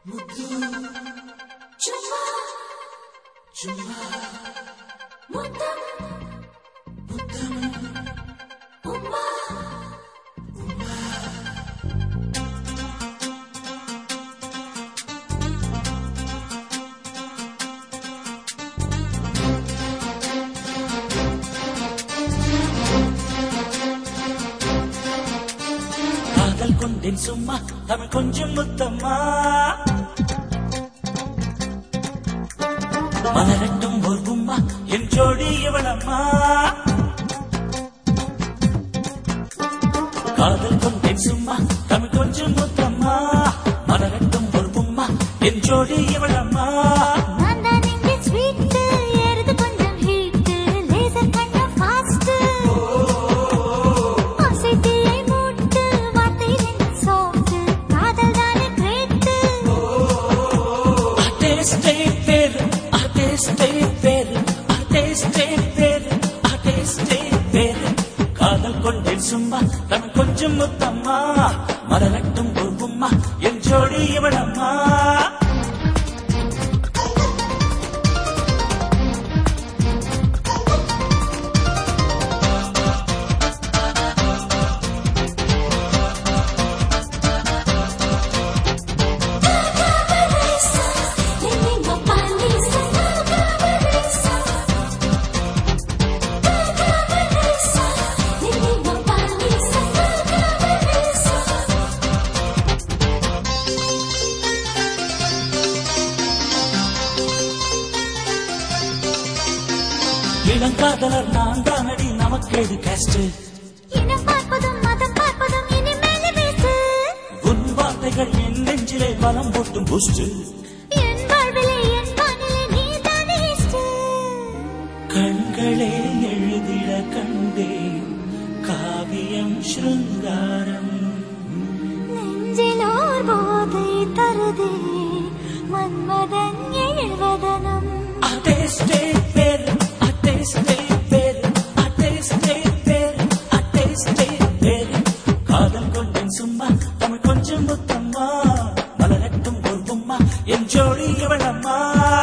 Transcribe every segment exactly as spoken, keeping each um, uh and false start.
முத்து சும்மா சும்மா முத்தம் முத்தம் உம்மா உம்மா காதல் கொண்டேன் சும்மா தமிழ் கொஞ்சம் முத்தம்மா மலரட்டும் ஒரு உம்மா என் ஜோடி இவளம்மா காதல் கொண்டேன் சும்மா தமிழ் கொஞ்சம் முத்தம்மா மலரட்டும் ஒரு உம்மா என் ஜோடி இவளம்மா காதல் கொண்டேன் சும்மா தமிழ் கொஞ்சம் முத்தம்மா மலரட்டும் ஒரு உம்மா என் ஜோடி இவளம்மா இளங்காதலர் நான் தானடி நமக்கேது காஸ்ட் இனம் பார்ப்பதும் மதம் பார்ப்பதும் இனிமேல் பேசு உன் வார்த்தைகள் என் நெஞ்சிலே பலம் போட்டும் பூஸ்ட் என் வாழ்விலே என் வானிலே நீதானே கண்களே எழுதிட கண்டேன் காவியம் ஸ்ருங்காரம் நெஞ்சிலோர் போதை தருதே மன்மதன் எழுவதனம் அதேஸ்டே பேர் அதேஸ்டே பேர் அதேஸ்டே பேர் அதேஸ்டே பேர் காதல் கொண்டேன் சும்மா தமிழ் கொஞ்சம் முத்தம்மா மலரட்டும் ஒரு உம்மா என் ஜோடி இவளம்மா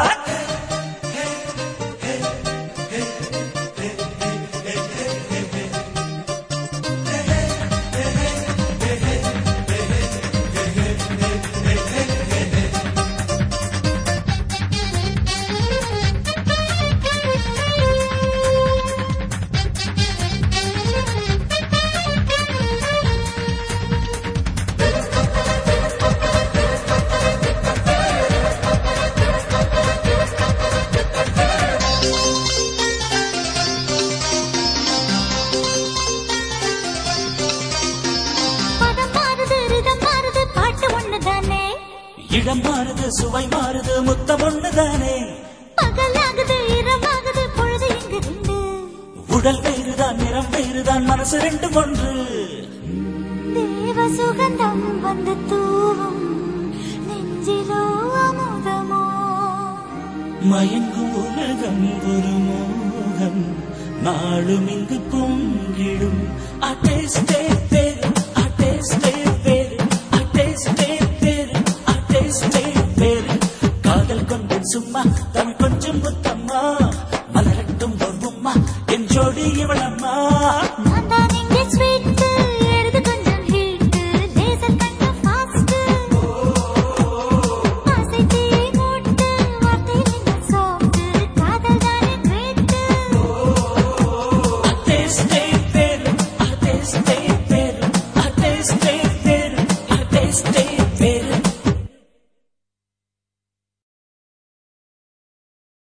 இடம் மாறுது சுவை மாறுது முத்தம் ஒண்ணுதானே பகலாகுது இரவாகுது பொழுது இங்கு ரெண்டு உடல் வேறுதான் நிறம் வேறுதான் மனசு ரெண்டும் ஒன்று தேவ சுகந்தம் வந்து தூவும் நெஞ்சிலோ அமுதமோ மயங்கும் உலகம் ஒரு மோகம் நாளும் இங்கு பொங்கிடும் அட்டேஸ்டே பேர் அட்டேஸ்டே பேர் அட்டேஸ்டே காதல் கொண்டேன் சும்மா தமிழ் கொஞ்சம் முத்தம்மா மலரட்டும் ஒரு உம்மா என் ஜோடி இவளம்மா நான் தான் இங்கே ஸ்வீட் எழுது கொஞ்சம் ஹீட் லேசர் கொஞ்சம் ஃபாஸ்ட் ஆசை தீயை மூட்டு வார்த்தை நீங்கள் சாஃப்ட் காதல் தானே கிரேட் அதேஸ்டே பேர் அதேஸ்டே பேர் அதேஸ்டே பேர் அதேஸ்டே பேர்